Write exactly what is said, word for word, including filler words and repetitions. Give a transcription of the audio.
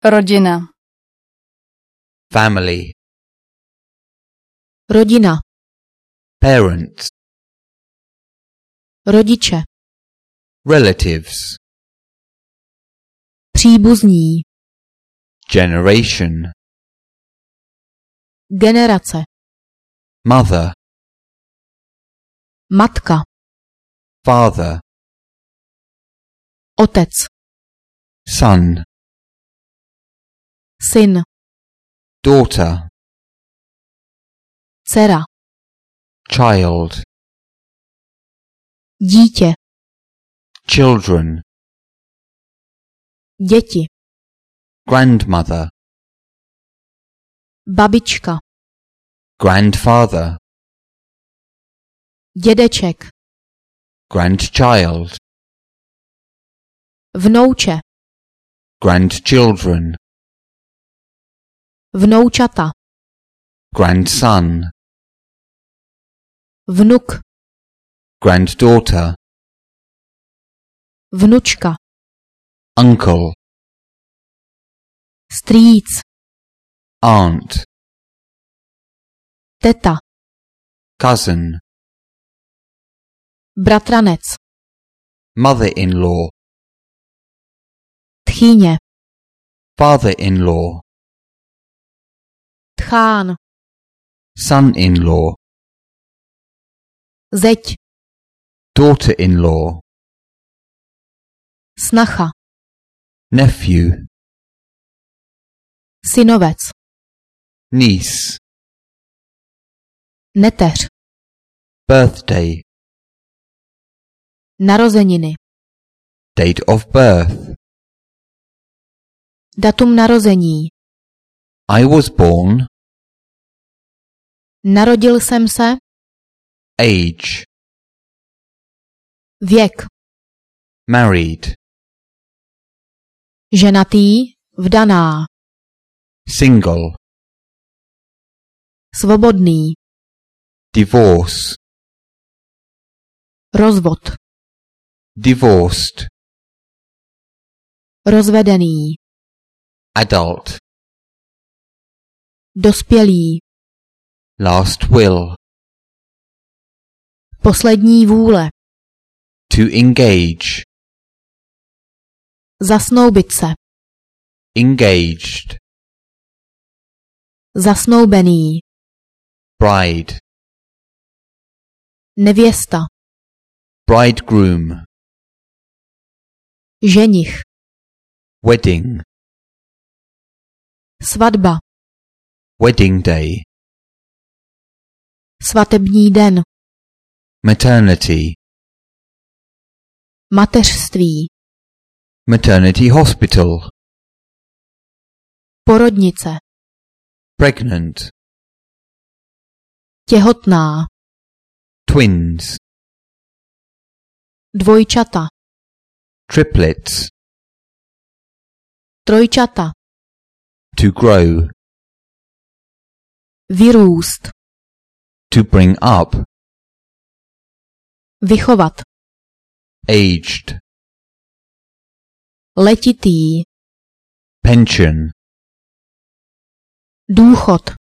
Rodina. Family. Rodina. Parents. Rodiče. Relatives. Příbuzní. Generation. Generace. Mother. Matka. Father. Otec. Son. Syn. Daughter. Dcera. Child. Dítě. Children. Děti. Grandmother. Babička. Grandfather. Dědeček. Grandchild. Vnouče. Grandchildren. Vnoučata. Grandson. Vnuk. Granddaughter. Vnučka. Uncle. Strýc. Aunt. Teta. Cousin. Bratranec. Mother-in-law. Tchýně. Father-in-law. Tchán. Son-in-law. Zeď. Daughter-in-law. Snacha. Nephew. Synovec. Niece. Neteř. Birthday. Narozeniny. Date of birth. Datum narození. I was born. Narodil jsem se. Age. Věk. Married. Ženatý. Vdaná. Single. Svobodný. Divorce. Rozvod. Divorced. Rozvedený. Adult. Dospělý. Last will. Poslední vůle. To engage. Zasnoubit se. Engaged. Zasnoubený. Bride. Nevěsta. Bridegroom. Ženich. Wedding. Svatba. Wedding day. Svatební den. Maternity. Mateřství. Maternity hospital. Porodnice. Pregnant. Těhotná. Twins. Dvojčata. Triplets. Trojčata. To grow. Vyrůst. To bring up. Vychovat. Aged. Letitý. Pension. Důchod.